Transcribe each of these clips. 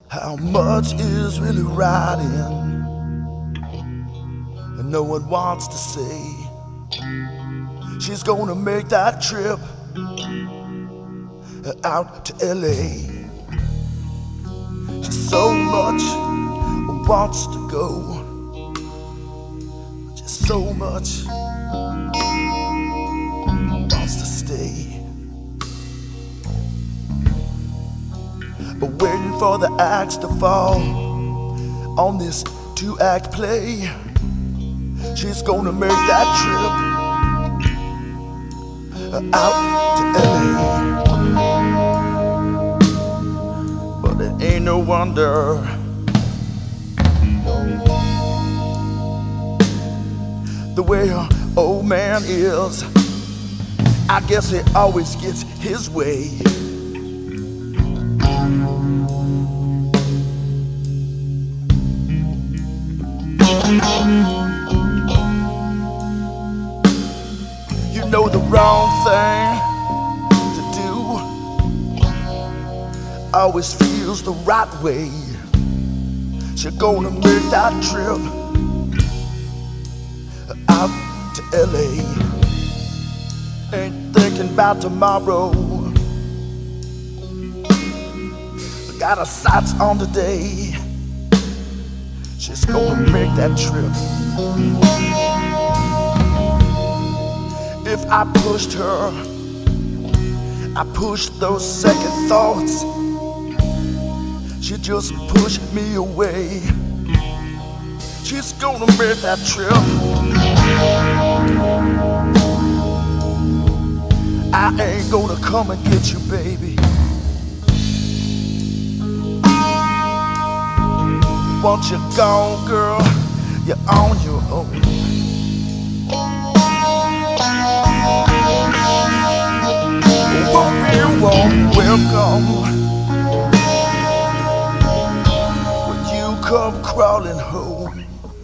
How much is really riding? And no one wants to say she's gonna make that trip out to LA. She so much wants to go, just so much wants to stay. But waiting for the axe to fall on this 2-act play, she's gonna make that trip out to LA. But it ain't no wonder the way her old man is. I guess he always gets his way. You know the wrong thing to do always feels the right way. She's gonna make that trip out to LA. Ain't thinking about tomorrow, got her sights on today. She's gonna make that trip. If I pushed her, I pushed those second thoughts, she'd just push me away. She's gonna make that trip. I ain't gonna come and get you, baby. Once you're gone, girl, you're on your own. Won't be warm welcome when you come crawling home.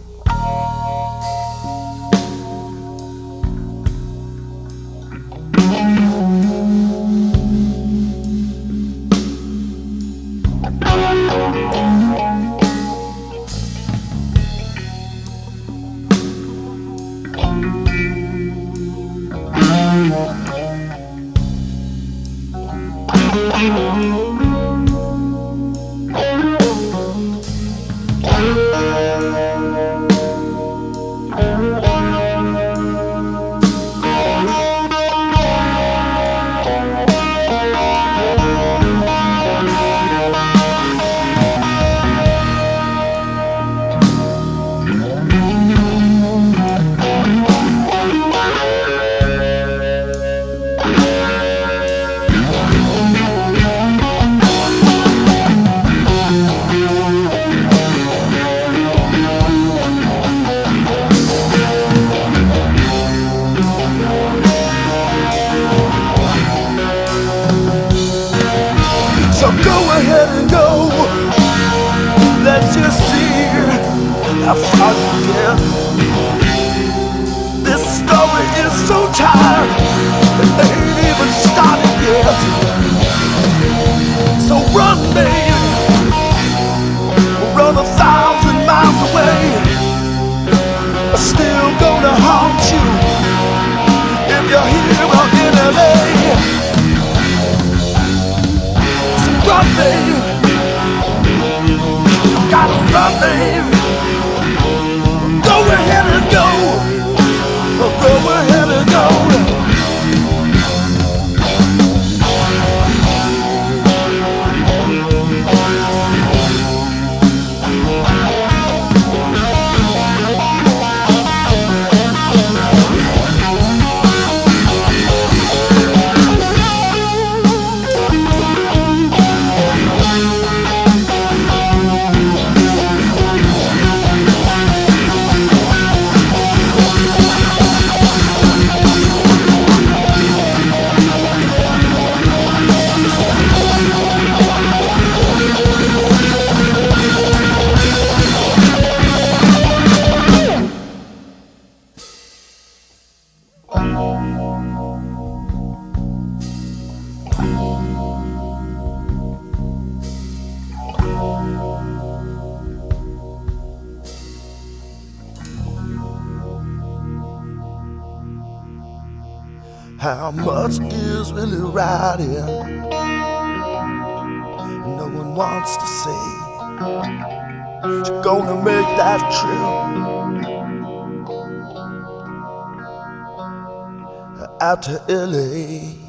So go ahead and go. Let's just see how far you get. This story is so tired, it ain't even started yet. So run, baby, run 1,000 miles away. Still gonna haunt you if you're here or in LA. Run, babe, gotta run, babe. Go ahead and go, go ahead and go. How much is really riding? No one wants to say you're gonna make that trip out to LA.